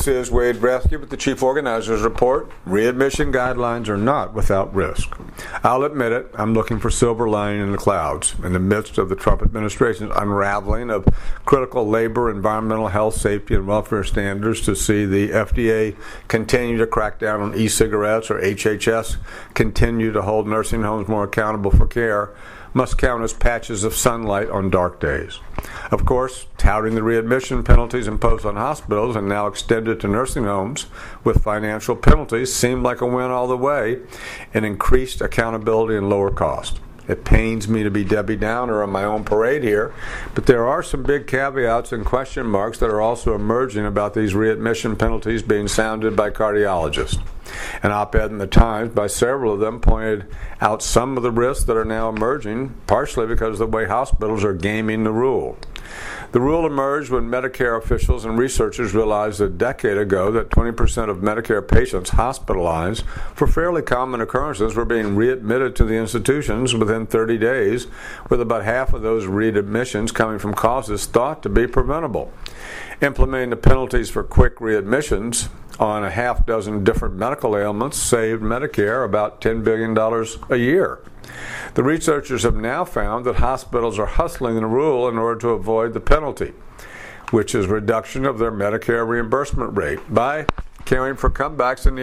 is Wade Rathke with the Chief Organizer's Report. Readmission guidelines are not without risk. I'll admit it, I'm looking for silver lining in the clouds in the midst of the Trump administration's unraveling of critical labor, environmental health, safety, and welfare standards to see the FDA continue to crack down on e-cigarettes or HHS continue to hold nursing homes more accountable for care must count as patches of sunlight on dark days. Of course, touting the readmission penalties imposed on hospitals and now extended to nursing homes with financial penalties seemed like a win all the way and increased accountability and lower cost. It pains me to be Debbie Downer on my own parade here, but there are some big caveats and question marks that are also emerging about these readmission penalties being sounded by cardiologists. An op-ed in the Times by several of them pointed out some of the risks that are now emerging, partially because of the way hospitals are gaming the rule. The rule emerged when Medicare officials and researchers realized a decade ago that 20% of Medicare patients hospitalized for fairly common occurrences were being readmitted to the institutions within 30 days, with about half of those readmissions coming from causes thought to be preventable. Implementing the penalties for quick readmissions on a half dozen different medical ailments saved Medicare about $10 billion a year. The researchers have now found that hospitals are hustling the rule in order to avoid the penalty, which is reduction of their Medicare reimbursement rate, by caring for comebacks in the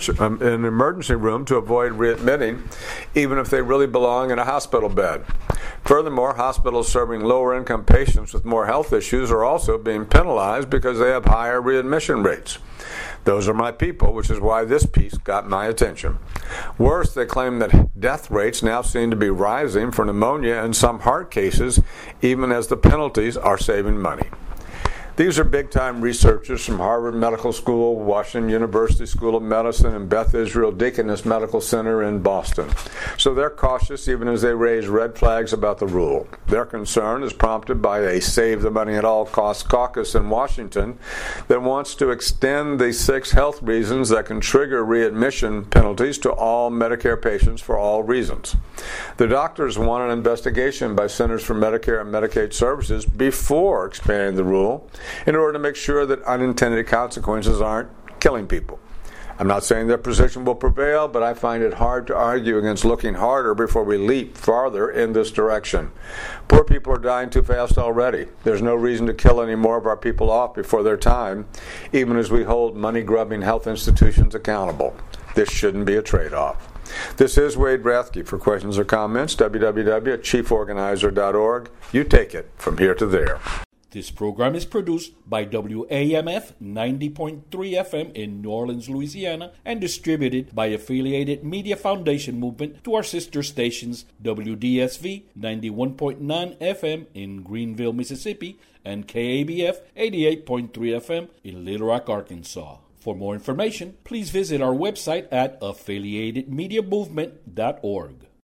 emergency room to avoid readmitting, even if they really belong in a hospital bed. Furthermore, hospitals serving lower-income patients with more health issues are also being penalized because they have higher readmission rates. Those are my people, which is why this piece got my attention. Worse, they claim that death rates now seem to be rising for pneumonia and some heart cases, even as the penalties are saving money. These are big-time researchers from Harvard Medical School, Washington University School of Medicine, and Beth Israel Deaconess Medical Center in Boston. So they're cautious even as they raise red flags about the rule. Their concern is prompted by a Save the Money at All Costs caucus in Washington that wants to extend the 6 health reasons that can trigger readmission penalties to all Medicare patients for all reasons. The doctors want an investigation by Centers for Medicare and Medicaid Services before expanding the rule, in order to make sure that unintended consequences aren't killing people. I'm not saying their position will prevail, but I find it hard to argue against looking harder before we leap farther in this direction. Poor people are dying too fast already. There's no reason to kill any more of our people off before their time, even as we hold money-grubbing health institutions accountable. This shouldn't be a trade-off. This is Wade Rathke. For questions or comments, www.chieforganizer.org. You take it from here to there. This program is produced by WAMF 90.3 FM in New Orleans, Louisiana, and distributed by Affiliated Media Foundation Movement to our sister stations WDSV 91.9 FM in Greenville, Mississippi, and KABF 88.3 FM in Little Rock, Arkansas. For more information, please visit our website at affiliatedmediamovement.org.